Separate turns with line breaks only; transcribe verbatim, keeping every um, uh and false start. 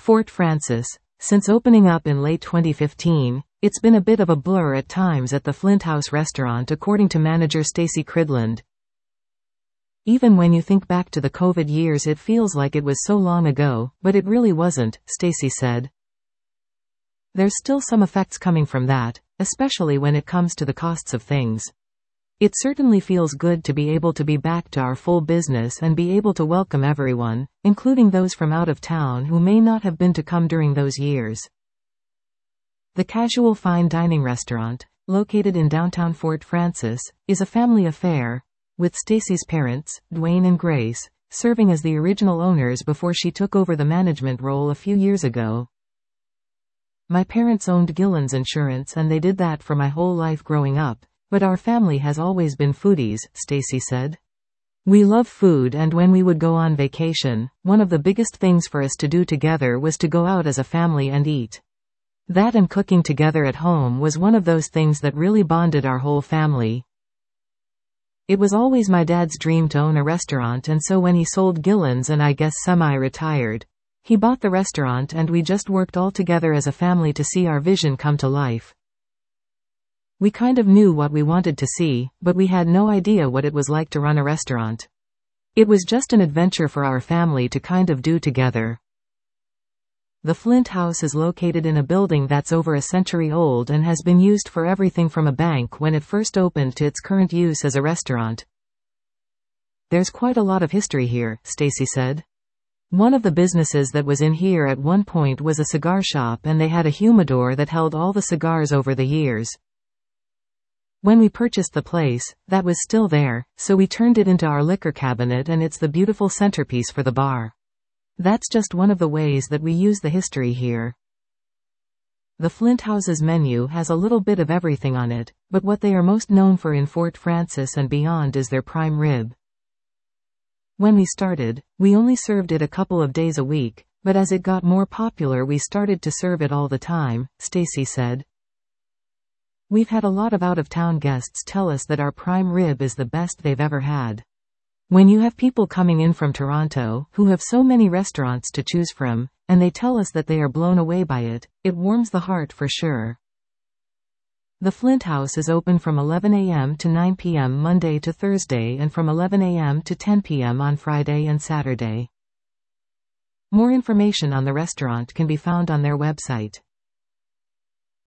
Fort Frances. Since opening up in late twenty fifteen, it's been a bit of a blur at times at the Flint House restaurant, according to manager Stacy Cridland. Even when you think back to the COVID years, it feels like it was so long ago, but it really wasn't, Stacy said. There's still some effects coming from that, especially when it comes to the costs of things. It certainly feels good to be able to be back to our full business and be able to welcome everyone, including those from out of town who may not have been to come during those years. The Casual Fine Dining Restaurant, located in downtown Fort Frances, is a family affair, with Stacy's parents, Dwayne and Grace, serving as the original owners before she took over the management role a few years ago. My parents owned Gillen's Insurance and they did that for my whole life growing up, but our family has always been foodies, Stacy said. We love food, and when we would go on vacation, one of the biggest things for us to do together was to go out as a family and eat. That and cooking together at home was one of those things that really bonded our whole family. It was always my dad's dream to own a restaurant, and so when he sold Gillen's and I guess semi-retired, he bought the restaurant and we just worked all together as a family to see our vision come to life. We kind of knew what we wanted to see, but we had no idea what it was like to run a restaurant. It was just an adventure for our family to kind of do together. The Flint House is located in a building that's over a century old and has been used for everything from a bank when it first opened to its current use as a restaurant. There's quite a lot of history here, Stacy said. One of the businesses that was in here at one point was a cigar shop, and they had a humidor that held all the cigars over the years. When we purchased the place, that was still there, so we turned it into our liquor cabinet, and it's the beautiful centerpiece for the bar. That's just one of the ways that we use the history here. The Flint House's menu has a little bit of everything on it, but what they are most known for in Fort Frances and beyond is their prime rib. When we started, we only served it a couple of days a week, but as it got more popular we started to serve it all the time, Stacy said. We've had a lot of out-of-town guests tell us that our prime rib is the best they've ever had. When you have people coming in from Toronto, who have so many restaurants to choose from, and they tell us that they are blown away by it, it warms the heart for sure. The Flint House is open from eleven a m to nine p m Monday to Thursday and from eleven a m to ten p m on Friday and Saturday. More information on the restaurant can be found on their website.